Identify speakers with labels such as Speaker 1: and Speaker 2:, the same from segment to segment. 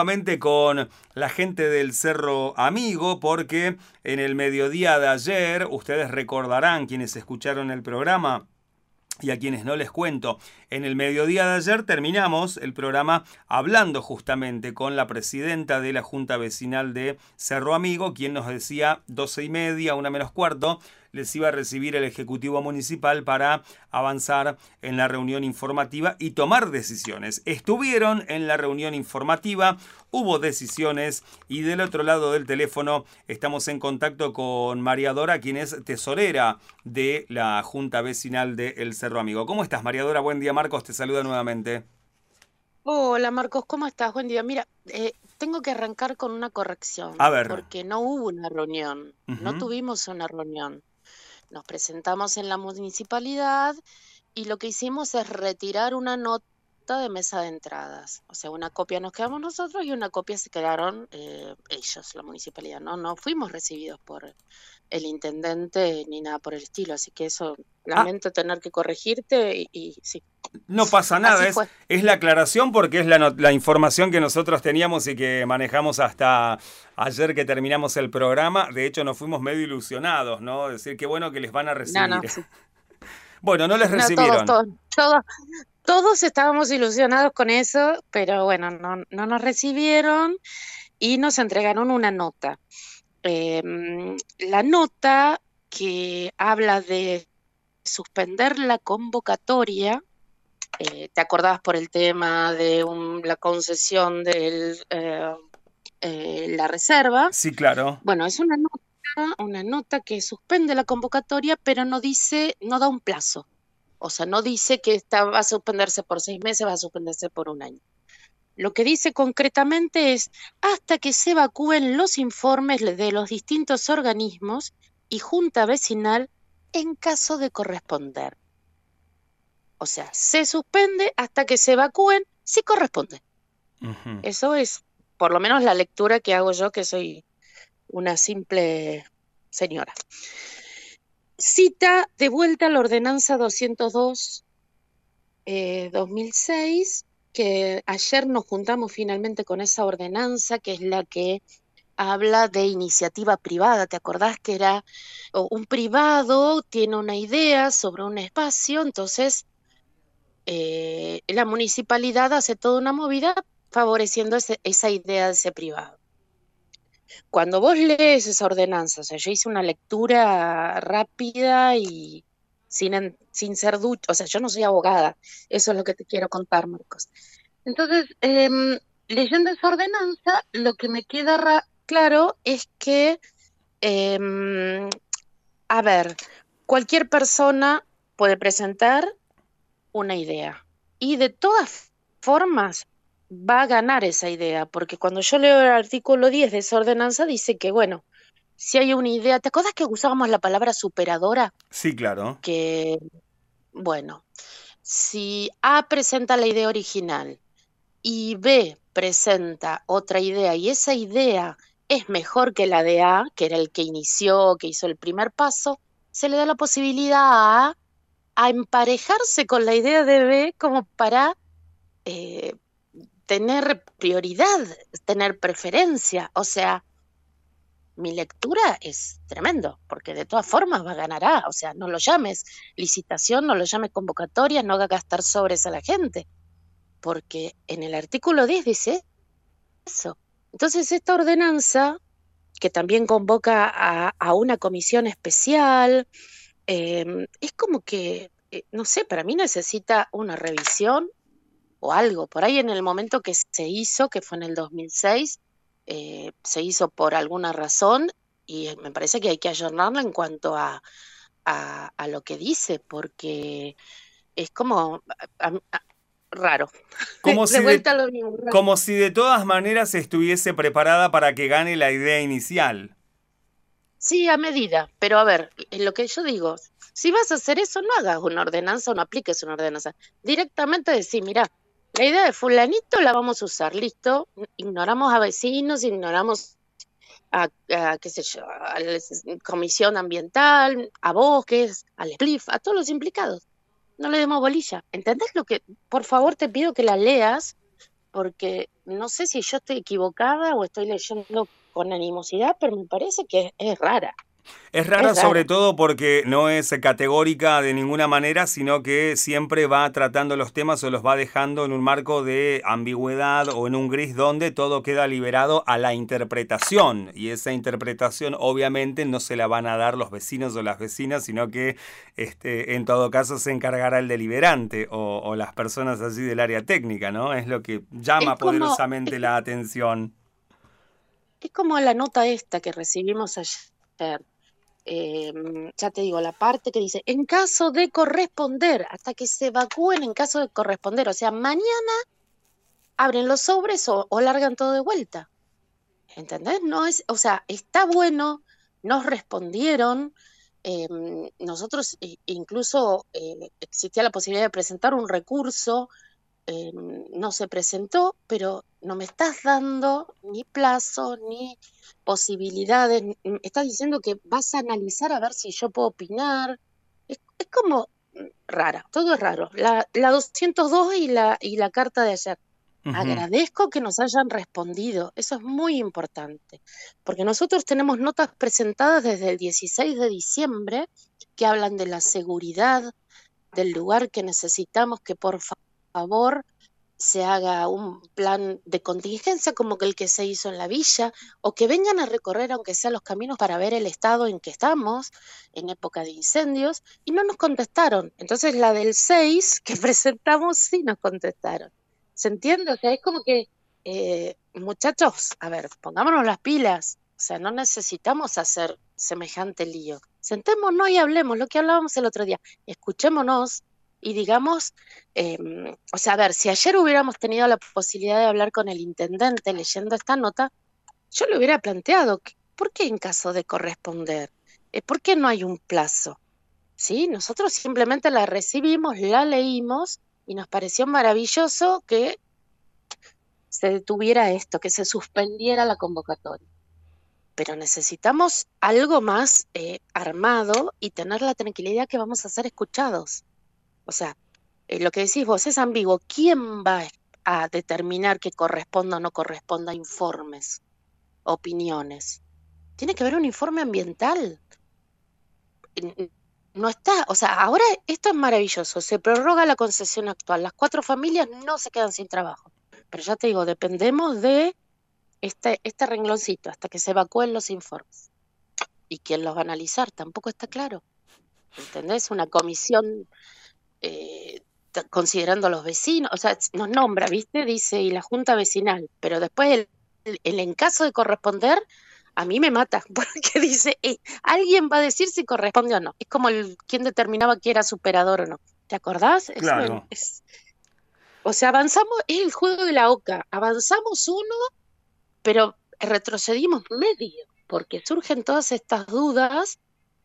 Speaker 1: nuevamente con la gente del Cerro Amigo, porque en el mediodía de ayer, ustedes recordarán, quienes escucharon el programa, y a quienes no les cuento, en el mediodía de ayer terminamos el programa hablando justamente con la presidenta de la Junta Vecinal de Cerro Amigo, quien nos decía 12:30, 1 menos cuarto, les iba a recibir el Ejecutivo Municipal para avanzar en la reunión informativa y tomar decisiones. Estuvieron en la reunión informativa, hubo decisiones y del otro lado del teléfono estamos en contacto con María Dora, quien es tesorera de la Junta Vecinal de El Cerro Amigo. ¿Cómo estás, María Dora? Buen día, Marcos, te saluda nuevamente.
Speaker 2: Hola Marcos, ¿cómo estás? Buen día. Mira, tengo que arrancar con una
Speaker 1: A
Speaker 2: corrección,
Speaker 1: ver.
Speaker 2: porque no hubo una reunión, no
Speaker 1: Ujú.
Speaker 2: tuvimos una reunión. Nos presentamos en la municipalidad y lo que hicimos es retirar una nota de mesa de entradas. O sea, una copia nos quedamos nosotros y una copia se quedaron ellos, la municipalidad. No fuimos recibidos por el intendente ni nada por el estilo, así que eso
Speaker 1: Ah,
Speaker 2: lamento tener que corregirte y sí,
Speaker 1: no pasa nada,
Speaker 2: así
Speaker 1: es,
Speaker 2: fue.
Speaker 1: es la aclaración porque es la información que nosotros teníamos y que manejamos hasta ayer que terminamos el programa. De hecho, nos fuimos medio ilusionados, ¿no? Decir, qué bueno que les van a
Speaker 2: No, no,
Speaker 1: recibir.
Speaker 2: sí.
Speaker 1: Bueno, no les
Speaker 2: No, todos,
Speaker 1: recibieron.
Speaker 2: todos, todos, todos estábamos ilusionados con eso, pero bueno, no nos recibieron y nos entregaron una nota. La nota que habla de suspender la convocatoria, ¿te acordabas por el tema de la concesión de la reserva?
Speaker 1: Sí, claro.
Speaker 2: Bueno, es una nota que suspende la convocatoria, pero no dice, no da un plazo. O sea, no dice que va a suspenderse por 6 meses, va a suspenderse por un año. Lo que dice concretamente es hasta que se evacúen los informes de los distintos organismos y junta vecinal en caso de corresponder. O sea, se suspende hasta que se evacúen si corresponde.
Speaker 1: Ujú.
Speaker 2: Eso es por lo menos la lectura que hago yo, que soy una simple señora. Cita de vuelta a la ordenanza 202 2006, que ayer nos juntamos finalmente con esa ordenanza, que es la que habla de iniciativa privada. ¿Te acordás que era un privado tiene una idea sobre un espacio? Entonces la municipalidad hace toda una movida favoreciendo esa idea de ese privado. Cuando vos lees esa ordenanza, o sea, yo hice una lectura rápida y sin ser ducha, o sea, yo no soy abogada, eso es lo que te quiero contar, Marcos. Entonces, leyendo esa ordenanza, lo que me queda claro es que, em, a ver, cualquier persona puede presentar una idea y de todas formas va a ganar esa idea, porque cuando yo leo el artículo 10 de esa ordenanza dice que, bueno, si hay una idea, ¿te acuerdas que usábamos la palabra superadora?
Speaker 1: Sí, claro.
Speaker 2: Que, bueno, si A presenta la idea original y B presenta otra idea y esa idea es mejor que la de A, que era el que inició, que hizo el primer paso, se le da la posibilidad a emparejarse con la idea de B como para eh, tener prioridad, tener preferencia. O sea, mi lectura es tremendo, porque de todas formas va a ganar A. O sea, no lo llames licitación, no lo llames convocatoria, no haga gastar sobres a la gente, porque en el artículo 10 dice eso. Entonces, esta ordenanza, que también convoca a una comisión especial, es como que, no sé, para mí necesita una revisión o algo. Por ahí en el momento que se hizo, que fue en el 2006, se hizo por alguna razón y me parece que hay que ayornarla en cuanto a lo que dice, porque es como raro.
Speaker 1: Como
Speaker 2: De
Speaker 1: si de,
Speaker 2: vuelta a lo mismo.
Speaker 1: como si de todas maneras estuviese preparada para que gane la idea inicial.
Speaker 2: Sí, a medida, pero a ver, lo que yo digo, si vas a hacer eso, no hagas una ordenanza o no apliques una ordenanza. Directamente decir, mira, la idea de fulanito la vamos a usar, listo, ignoramos a vecinos, ignoramos qué sé yo, a la comisión ambiental, a bosques, al SPLIF, a todos los implicados. No le demos bolilla. ¿Entendés lo que? Por favor, te pido que la leas porque no sé si yo estoy equivocada o estoy leyendo con animosidad, pero me parece que es rara,
Speaker 1: Es
Speaker 2: es
Speaker 1: rara sobre
Speaker 2: rara.
Speaker 1: todo porque no es categórica de ninguna manera, sino que siempre va tratando los temas o los va dejando en un marco de ambigüedad o en un gris donde todo queda liberado a la interpretación. Y esa interpretación obviamente no se la van a dar los vecinos o las vecinas, sino que en todo caso se encargará el deliberante o las personas así del área técnica, ¿no? Es lo que
Speaker 2: Es
Speaker 1: llama
Speaker 2: como,
Speaker 1: poderosamente la atención.
Speaker 2: es como la nota esta que recibimos ayer. Ya te digo, la parte que dice, en caso de corresponder, hasta que se evacúen en caso de corresponder, o sea, mañana abren los sobres o largan todo de vuelta, ¿entendés? No es, o sea, está bueno, nos respondieron, nosotros incluso existía la posibilidad de presentar un recurso, no se presentó, pero no me estás dando ni plazo ni posibilidades. Estás diciendo que vas a analizar a ver si yo puedo opinar. Es como rara, todo es raro. La 202 y la carta de ayer.
Speaker 1: Ujú.
Speaker 2: Agradezco que nos hayan respondido, eso es muy importante, porque nosotros tenemos notas presentadas desde el 16 de diciembre que hablan de la seguridad del lugar, que necesitamos que por favor se haga un plan de contingencia como el que se hizo en la villa, o que vengan a recorrer aunque sea los caminos para ver el estado en que estamos en época de incendios, y no nos contestaron. Entonces la del 6 que presentamos sí nos contestaron. ¿Se entiende? O sea, es como que, muchachos, a ver, pongámonos las pilas, o sea, no necesitamos hacer semejante lío. Sentémonos y hablemos lo que hablábamos el otro día, escuchémonos y digamos, o sea, a ver, si ayer hubiéramos tenido la posibilidad de hablar con el intendente leyendo esta nota, yo le hubiera planteado, ¿por qué en caso de corresponder? ¿Por qué no hay un plazo? ¿Sí? Nosotros simplemente la recibimos, la leímos y nos pareció maravilloso que se detuviera esto, que se suspendiera la convocatoria. Pero necesitamos algo más armado y tener la tranquilidad que vamos a ser escuchados. O sea, lo que decís vos es ambiguo. ¿Quién va a determinar que corresponda o no corresponda a informes, opiniones? Tiene que haber un informe ambiental. No está, o sea, ahora esto es maravilloso. Se prorroga la concesión actual. Las 4 familias no se quedan sin trabajo. Pero ya te digo, dependemos de este rengloncito hasta que se evacúen los informes. ¿Y quién los va a analizar? Tampoco está claro. ¿Entendés? Una comisión considerando a los vecinos, o sea, nos nombra, ¿viste? Dice, y la junta vecinal, pero después en caso de corresponder, a mí me mata, porque dice, alguien va a decir si corresponde o no. Es como quien determinaba que era superador o no. ¿Te acordás?
Speaker 1: Claro.
Speaker 2: O sea, avanzamos, es el juego de la oca, avanzamos uno, pero retrocedimos medio, porque surgen todas estas dudas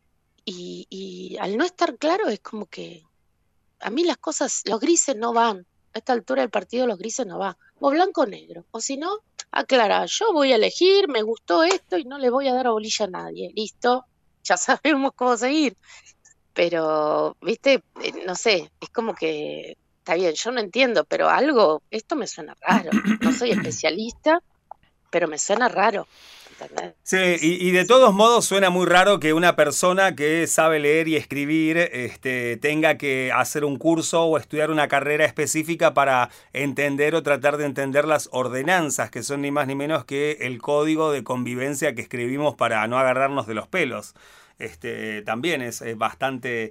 Speaker 2: y al no estar claro es como que a mí las cosas, los grises no van. A esta altura del partido los grises no van. O blanco o negro. O si no, aclara, yo voy a elegir, me gustó esto y no le voy a dar a bolilla a nadie. Listo, ya sabemos cómo seguir. Pero, viste, no sé, es como que, está bien, yo no entiendo, pero algo, esto me suena raro. No soy especialista, pero me suena raro. ¿Entendés?
Speaker 1: Sí, y de todos modos suena muy raro que una persona que sabe leer y escribir tenga que hacer un curso o estudiar una carrera específica para entender o tratar de entender las ordenanzas, que son ni más ni menos que el código de convivencia que escribimos para no agarrarnos de los pelos. También es bastante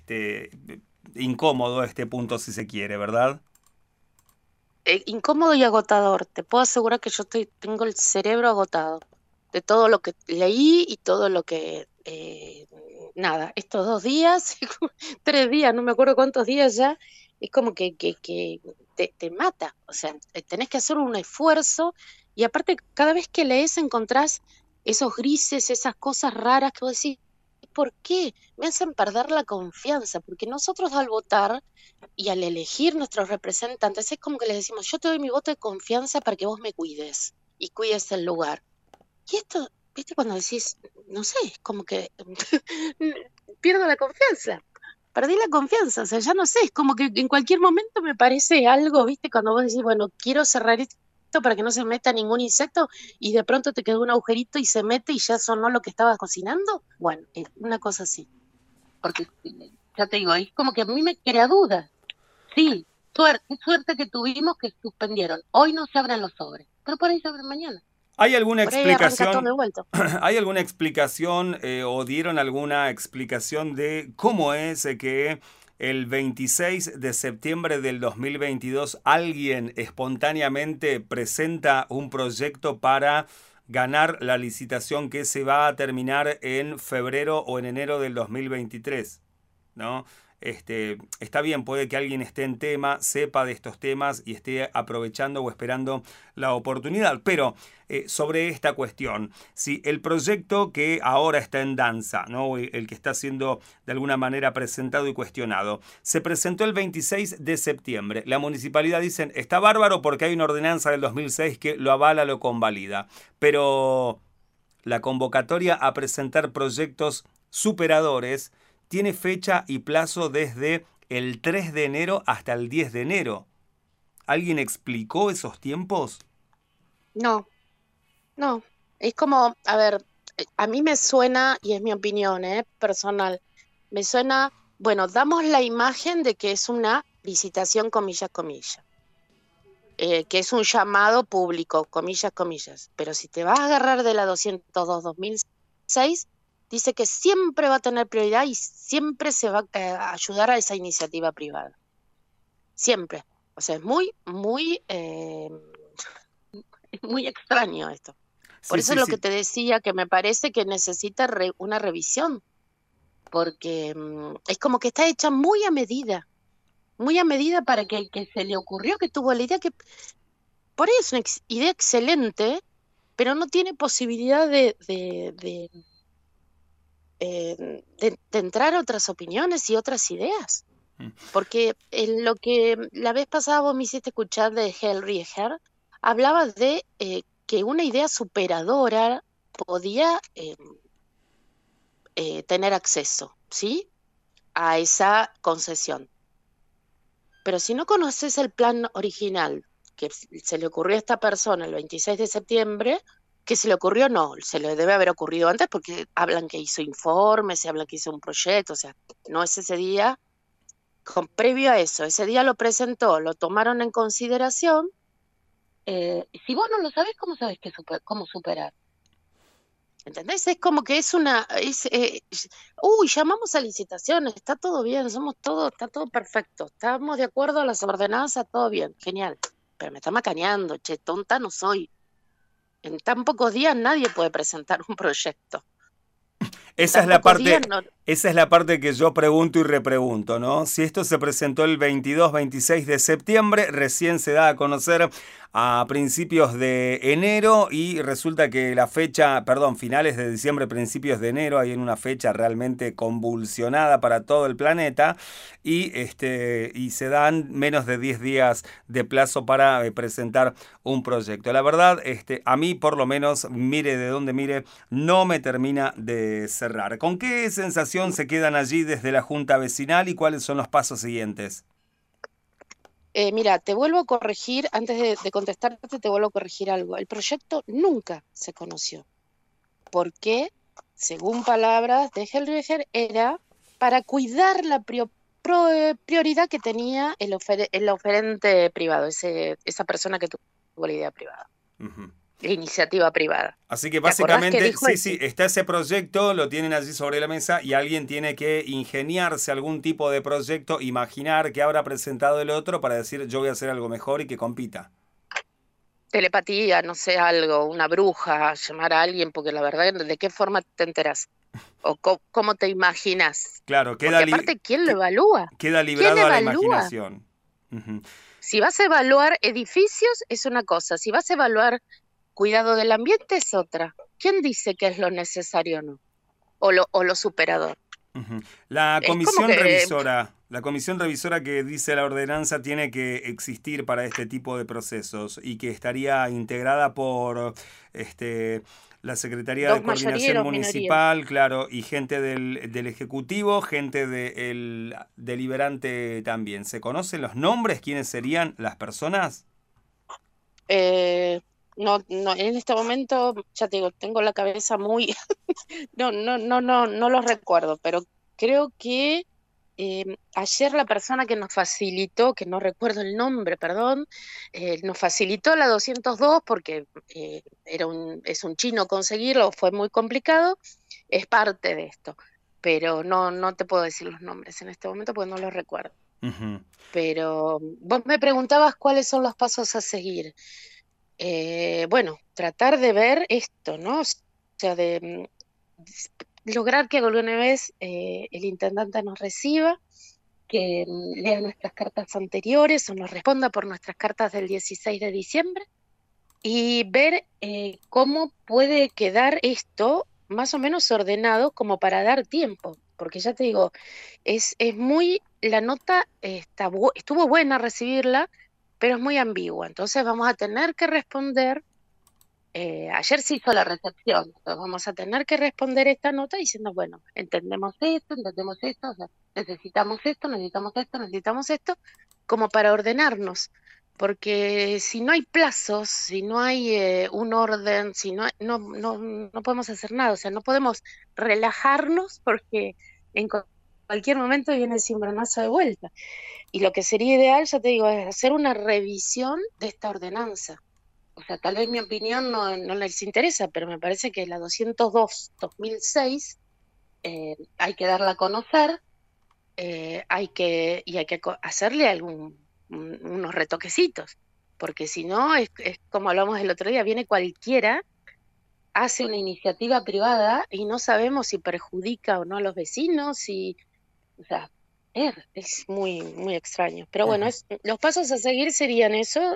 Speaker 1: incómodo este punto si se quiere, ¿verdad?
Speaker 2: Incómodo y agotador. Te puedo asegurar que yo tengo el cerebro agotado de todo lo que leí y todo lo que, nada, estos 2 días, 3 días, no me acuerdo cuántos días ya, es como que te mata. O sea, tenés que hacer un esfuerzo y aparte cada vez que lees encontrás esos grises, esas cosas raras que vos decís, ¿por qué? Me hacen perder la confianza, porque nosotros al votar y al elegir nuestros representantes es como que les decimos, yo te doy mi voto de confianza para que vos me cuides y cuides el lugar. Y esto, viste, cuando decís, no sé, es como que pierdo la confianza. perdí la confianza, o sea, ya no sé, es como que en cualquier momento me parece algo, ¿viste? Cuando vos decís, bueno, quiero cerrar esto para que no se meta ningún insecto y de pronto te quedó un agujerito y se mete y ya sonó lo que estabas cocinando. Bueno, una cosa así. Porque, ya te digo, es como que a mí me crea dudas. Sí, suerte que tuvimos que suspendieron. Hoy no se abren los sobres, pero por ahí se abren mañana.
Speaker 1: ¿Hay alguna
Speaker 2: Por ahí arranca todo
Speaker 1: explicación?
Speaker 2: de vuelta.
Speaker 1: ¿Hay alguna explicación o dieron alguna explicación de cómo es que el 26 de septiembre del 2022 alguien espontáneamente presenta un proyecto para ganar la licitación que se va a terminar en febrero o en enero del 2023? ¿No? Está bien, puede que alguien esté en tema, sepa de estos temas y esté aprovechando o esperando la oportunidad, pero sobre esta cuestión, si el proyecto que ahora está en danza, ¿no? El que está siendo de alguna manera presentado y cuestionado, se presentó el 26 de septiembre, la municipalidad dicen, está bárbaro porque hay una ordenanza del 2006 que lo avala, lo convalida, pero la convocatoria a presentar proyectos superadores tiene fecha y plazo desde el 3 de enero hasta el 10 de enero. ¿Alguien explicó esos tiempos?
Speaker 2: No, no. Es como, a ver, a mí me suena, y es mi opinión, personal, me suena, bueno, damos la imagen de que es una licitación, comillas, comillas, que es un llamado público, comillas, comillas, pero si te vas a agarrar de la 202/2006, dice que siempre va a tener prioridad y siempre se va a ayudar a esa iniciativa privada. Siempre. O sea, es muy, muy, muy extraño esto. Por
Speaker 1: Sí,
Speaker 2: eso
Speaker 1: sí,
Speaker 2: es lo que
Speaker 1: sí.
Speaker 2: te decía, que me parece que necesita una revisión, porque es como que está hecha muy a medida para que el que se le ocurrió, que tuvo la idea, que por ahí es una idea excelente, pero no tiene posibilidad de entrar a otras opiniones y otras ideas. Porque en lo que la vez pasada vos me hiciste escuchar de Hellrieger, hablaba de que una idea superadora podía tener acceso, ¿sí? A esa concesión. Pero si no conoces el plan original que se le ocurrió a esta persona el 26 de septiembre, que se le ocurrió, no, se le debe haber ocurrido antes porque hablan que hizo informes, se habla que hizo un proyecto, o sea, no es ese día, previo a eso, ese día lo presentó, lo tomaron en consideración. Si vos no lo sabés, ¿cómo sabés cómo superar? ¿Entendés? Es como que es llamamos a licitaciones, está todo bien, está todo perfecto, estamos de acuerdo a las ordenanzas, todo bien, genial. Pero me está macaneando, che, tonta no soy. En tan pocos días nadie puede presentar un proyecto.
Speaker 1: Esa es la parte que yo pregunto y repregunto, ¿no? Si esto se presentó el 22-26 de septiembre, recién se da a conocer a principios de enero y resulta que la fecha, finales de diciembre, principios de enero, hay en una fecha realmente convulsionada para todo el planeta y se dan menos de 10 días de plazo para presentar un proyecto. La verdad, a mí por lo menos, mire de donde mire, no me termina de cerrar. ¿Con qué sensación se quedan allí desde la Junta Vecinal y cuáles son los pasos siguientes?
Speaker 2: Mira, te vuelvo a corregir, antes de contestarte, te vuelvo a corregir algo. El proyecto nunca se conoció, porque, según palabras de Hellrieger, era para cuidar la prioridad que tenía el oferente privado, esa persona que tuvo la idea privada, la iniciativa privada.
Speaker 1: Así que básicamente, sí, está ese proyecto, lo tienen allí sobre la mesa y alguien tiene que ingeniarse algún tipo de proyecto, imaginar que habrá presentado el otro para decir yo voy a hacer algo mejor y que compita.
Speaker 2: Telepatía, no sé, algo, una bruja, llamar a alguien, porque la verdad, ¿de qué forma te enteras? ¿O cómo te imaginas?
Speaker 1: Claro,
Speaker 2: porque aparte, ¿quién lo evalúa?
Speaker 1: Queda librado a la imaginación.
Speaker 2: Si vas a evaluar edificios, es una cosa. Si vas a evaluar cuidado del ambiente, es otra. ¿Quién dice que es lo necesario o no? O lo superador.
Speaker 1: La comisión revisora, La comisión revisora que dice la ordenanza tiene que existir para este tipo de procesos y que estaría integrada por la Secretaría de
Speaker 2: Dos mayoría y
Speaker 1: Coordinación
Speaker 2: dos minoría.
Speaker 1: Municipal, claro, y gente del Ejecutivo, gente del deliberante también. ¿Se conocen los nombres? ¿Quiénes serían las personas?
Speaker 2: Eh, no, no, en este momento, ya te digo, tengo la cabeza muy, no los recuerdo, pero creo que ayer la persona que nos facilitó, que no recuerdo el nombre, perdón, nos facilitó la 202 porque es un chino conseguirlo, fue muy complicado, es parte de esto, pero no te puedo decir los nombres en este momento porque no los recuerdo.
Speaker 1: Ujú.
Speaker 2: Pero vos me preguntabas cuáles son los pasos a seguir. Bueno, tratar de ver esto, ¿no? O sea, lograr que alguna vez el intendente nos reciba, que lea nuestras cartas anteriores o nos responda por nuestras cartas del 16 de diciembre y ver cómo puede quedar esto más o menos ordenado como para dar tiempo, porque ya te digo, es muy, la nota estuvo buena recibirla, pero es muy ambigua, entonces vamos a tener que responder. Ayer se hizo la recepción, entonces vamos a tener que responder esta nota diciendo, bueno, entendemos esto, o sea, necesitamos esto, necesitamos esto, necesitamos esto, como para ordenarnos, porque si no hay plazos, si no hay un orden, si no, no podemos hacer nada, o sea, no podemos relajarnos porque en cualquier momento viene el cimbronazo de vuelta. Y lo que sería ideal, ya te digo, es hacer una revisión de esta ordenanza. O sea, tal vez mi opinión no les interesa, pero me parece que la 202/2006 hay que darla a conocer, y hay que hacerle unos retoquecitos, porque si no, es como hablamos el otro día, viene cualquiera, hace una iniciativa privada y no sabemos si perjudica o no a los vecinos, o sea, es muy, muy extraño. Pero bueno,
Speaker 1: Ujú.
Speaker 2: los pasos a seguir serían eso,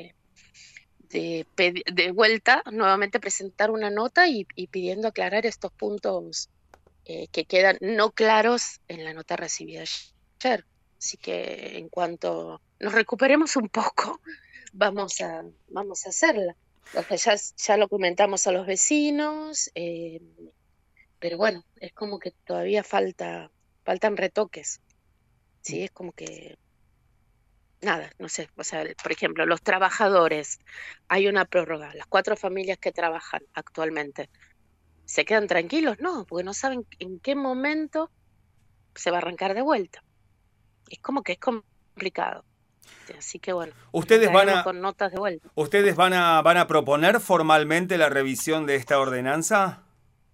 Speaker 2: de vuelta, nuevamente presentar una nota y pidiendo aclarar estos puntos que quedan no claros en la nota recibida ayer. Así que en cuanto nos recuperemos un poco, vamos a hacerla. O sea, ya lo comentamos a los vecinos, pero bueno, es como que todavía faltan retoques, ¿sí? Es como que nada, no sé, o sea, por ejemplo, los trabajadores, hay una prórroga, las 4 familias que trabajan actualmente, ¿se quedan tranquilos? No, porque no saben en qué momento se va a arrancar de vuelta. Es como que es complicado. Así que bueno,
Speaker 1: ¿Ustedes van
Speaker 2: estaremos
Speaker 1: a,
Speaker 2: con notas de vuelta.
Speaker 1: ustedes van a proponer formalmente la revisión de esta ordenanza?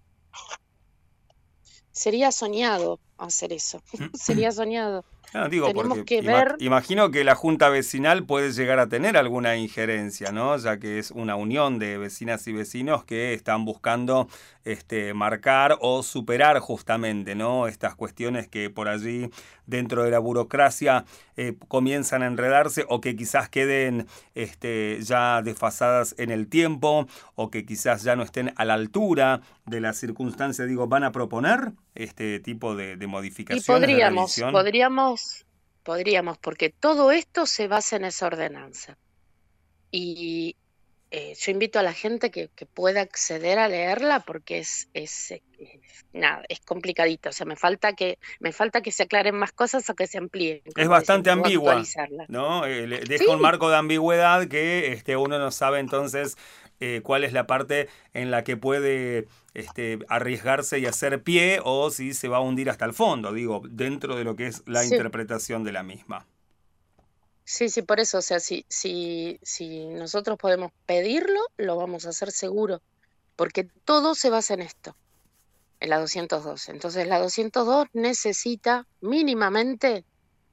Speaker 2: Sería soñado hacer eso, sería soñado.
Speaker 1: No, digo,
Speaker 2: Tenemos
Speaker 1: porque
Speaker 2: que ver,
Speaker 1: imagino que la Junta Vecinal puede llegar a tener alguna injerencia, ¿no? Ya que es una unión de vecinas y vecinos que están buscando marcar o superar justamente, ¿no? Estas cuestiones que por allí dentro de la burocracia comienzan a enredarse o que quizás queden ya desfasadas en el tiempo o que quizás ya no estén a la altura de las circunstancias. Digo, ¿van a proponer este tipo de
Speaker 2: y
Speaker 1: modificaciones, de revisión?
Speaker 2: podríamos, porque todo esto se basa en esa ordenanza. Y yo invito a la gente que pueda acceder a leerla porque nada, es complicadito. O sea, me falta que se aclaren más cosas o que se amplíen,
Speaker 1: Es
Speaker 2: como
Speaker 1: bastante
Speaker 2: decimos, o
Speaker 1: ambigua,
Speaker 2: actualizarla.
Speaker 1: ¿no? Le deja un
Speaker 2: Sí,
Speaker 1: marco de ambigüedad que uno no sabe entonces cuál es la parte en la que puede arriesgarse y hacer pie o si se va a hundir hasta el fondo, digo, dentro de lo que es la
Speaker 2: sí,
Speaker 1: interpretación de la misma.
Speaker 2: sí, por eso, o sea, si nosotros podemos pedirlo, lo vamos a hacer seguro, porque todo se basa en esto, en la 202. Entonces, la 202 necesita mínimamente,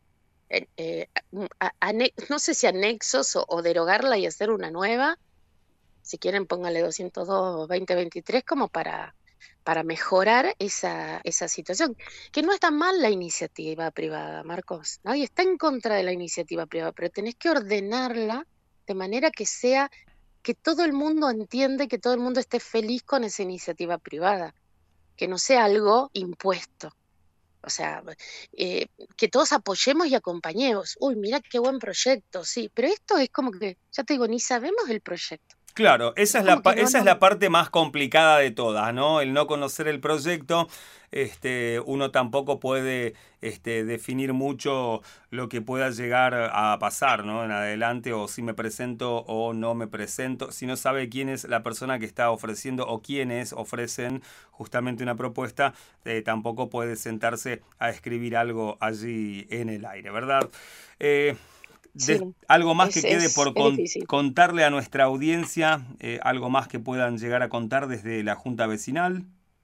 Speaker 2: no sé si anexos o derogarla y hacer una nueva. Si quieren, póngale 202/2023 como para mejorar esa situación. Que no está mal la iniciativa privada, Marcos. Nadie está en contra de la iniciativa privada, pero tenés que ordenarla de manera que todo el mundo entiende, que todo el mundo esté feliz con esa iniciativa privada, que no sea algo impuesto. O sea, que todos apoyemos y acompañemos. Uy, mira qué buen proyecto, sí, pero esto es como que, ya te digo, ni sabemos el proyecto.
Speaker 1: Claro,
Speaker 2: Es como que no,
Speaker 1: esa es
Speaker 2: no,
Speaker 1: la parte más complicada de todas, ¿no? El no conocer el proyecto, uno tampoco puede definir mucho lo que pueda llegar a pasar, ¿no? En adelante, o si me presento o no me presento. Si no sabe quién es la persona que está ofreciendo o quiénes ofrecen justamente una propuesta, tampoco puede sentarse a escribir algo allí en el aire, ¿verdad? Eh,
Speaker 2: sí,
Speaker 1: algo más que quede por
Speaker 2: es difícil.
Speaker 1: contarle a nuestra audiencia, algo más que puedan llegar a contar desde la Junta Vecinal.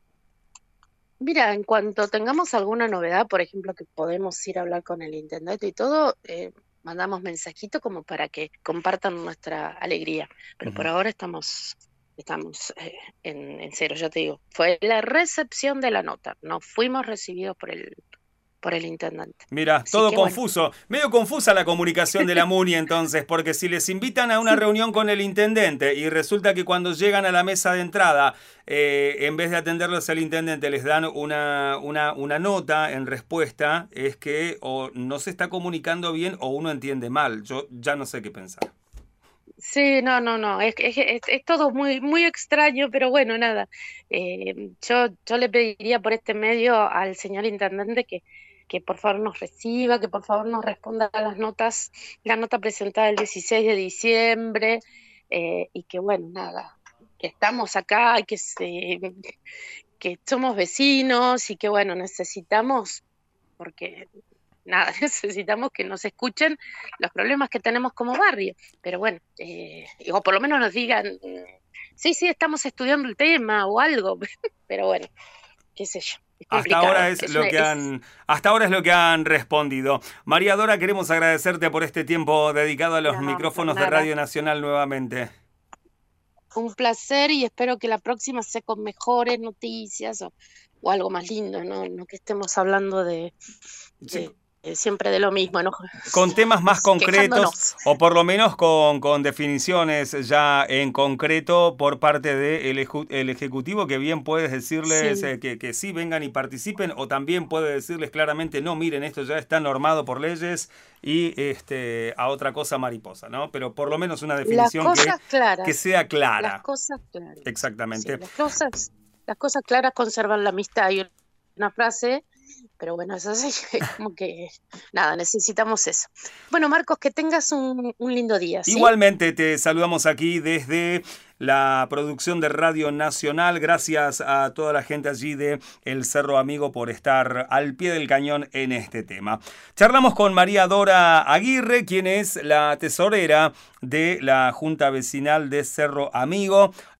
Speaker 2: Mira, en cuanto tengamos alguna novedad, por ejemplo, que podemos ir a hablar con el intendente y todo, mandamos mensajito como para que compartan nuestra alegría. Pero por
Speaker 1: Ujú.
Speaker 2: ahora estamos en cero, ya te digo. Fue la recepción de la nota, no fuimos recibidos por el intendente.
Speaker 1: Mira,
Speaker 2: Así
Speaker 1: todo
Speaker 2: que bueno,
Speaker 1: confuso. Medio confusa la comunicación de la MUNI entonces, porque si les invitan a una
Speaker 2: sí,
Speaker 1: reunión con el intendente y resulta que cuando llegan a la mesa de entrada, en vez de atenderlos al intendente, les dan una nota en respuesta, es que o no se está comunicando bien o uno entiende mal. Yo ya no sé qué pensar.
Speaker 2: sí, no, no, no, es todo muy, muy extraño, pero bueno, nada. Yo le pediría por este medio al señor intendente que por favor nos reciba, que por favor nos responda a las notas, la nota presentada el 16 de diciembre, y que bueno, nada, que estamos acá, que somos vecinos y que bueno, necesitamos, porque nada, necesitamos que nos escuchen los problemas que tenemos como barrio. Pero bueno, o por lo menos nos digan, sí, sí, estamos estudiando el tema o algo. Pero bueno, qué sé yo, es
Speaker 1: Hasta ahora
Speaker 2: complicado.
Speaker 1: es lo que hasta ahora es lo que han respondido. María Dora, queremos agradecerte por este tiempo dedicado a los
Speaker 2: No, por
Speaker 1: micrófonos de
Speaker 2: nada.
Speaker 1: Radio Nacional nuevamente.
Speaker 2: Un placer y espero que la próxima sea con mejores noticias o algo más lindo, ¿no? No que estemos hablando
Speaker 1: Sí,
Speaker 2: de siempre de lo mismo, ¿no?
Speaker 1: con temas más concretos
Speaker 2: Quejándonos.
Speaker 1: o por lo menos con definiciones ya en concreto por parte del el Ejecutivo, que bien puedes decirles
Speaker 2: Sí,
Speaker 1: que sí vengan y participen, o también puede decirles claramente, no, miren, esto ya está normado por leyes y a otra cosa mariposa, ¿no? Pero por lo menos una
Speaker 2: las
Speaker 1: definición
Speaker 2: cosas
Speaker 1: que
Speaker 2: claras,
Speaker 1: sea
Speaker 2: las
Speaker 1: clara.
Speaker 2: cosas claras. Sí,
Speaker 1: Exactamente.
Speaker 2: las cosas claras conservan la amistad. Hay una frase, pero bueno, eso sí, es como que nada, necesitamos eso. Bueno, Marcos, que tengas un lindo día, ¿sí?
Speaker 1: Igualmente te saludamos aquí desde la producción de Radio Nacional. Gracias a toda la gente allí de El Cerro Amigo por estar al pie del cañón en este tema. Charlamos con María Dora Aguirre, quien es la tesorera de la Junta Vecinal de Cerro Amigo.